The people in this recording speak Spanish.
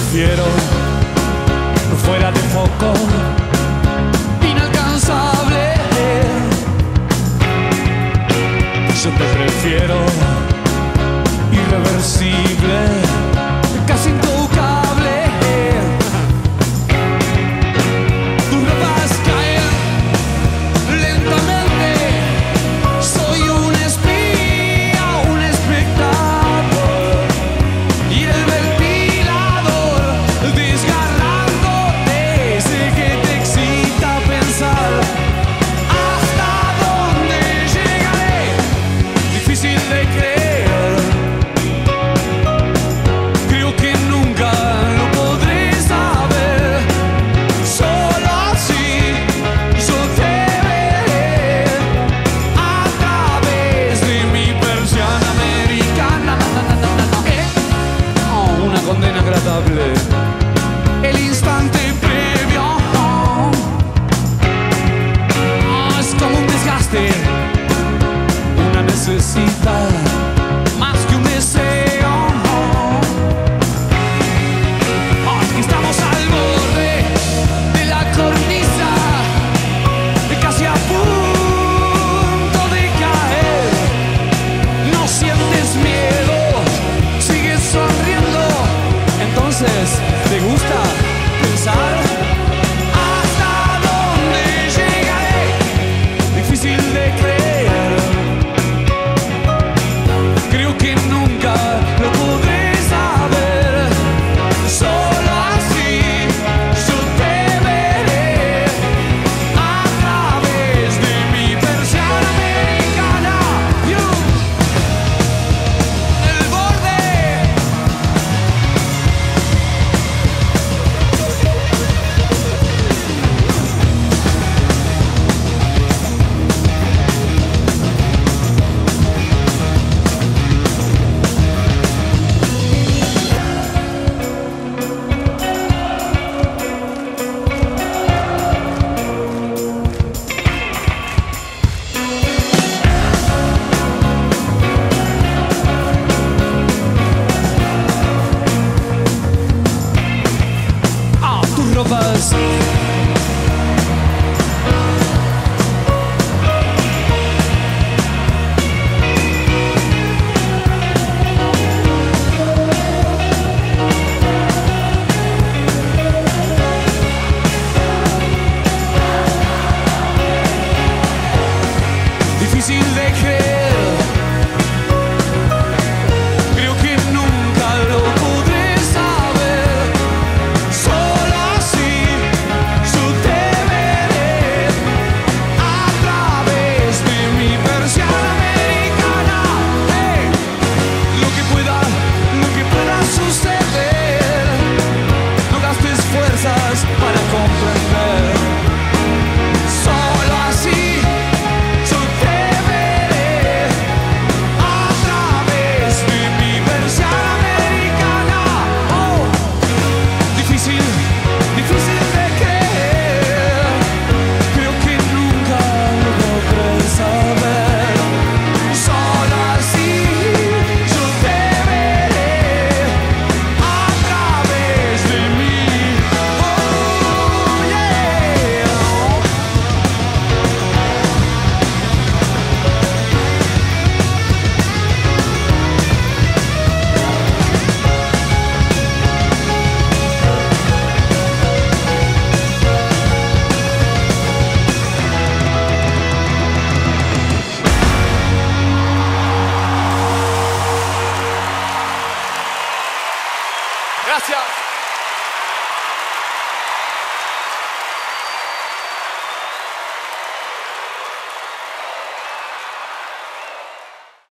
prefiero fuera de foco, inalcanzable. Yo te prefiero irreversible, casi intocable. Tus ropas caen lentamente. Soy un espía, un espectador, y el ventilador desgarrándote. Sé que te excita pensar hasta dónde llegaré. Difícil de creer. Creo que nunca lo podré saber. Solo así yo te veré a través de mi persiana americana. Oh, una condena agradable. El instante previo es como un desgaste. Una necesita más que un deseo. Es que estamos al borde de la cornisa, casi a punto de caer. No sientes miedo, sigues sonriendo. Entonces, ¿te gusta pensar hasta dónde llegaré? Difícil de creer. Creo que nunca lo podré saber. Solo así yo te veré a través de mi persiana americana. El borde. Tus ropas difícil de creer. Creo que nunca lo podré saber. Solo así yo te veré a través de mi persiana americana. Lo que pueda suceder, no gastes fuerzas para comprender. Solo así yo te veré a través de mi persiana americana. Oh, difícil de creer. Creo que nunca lo podré saber. Solo así yo te veré a través de mí. Oh, yeah. Gracias.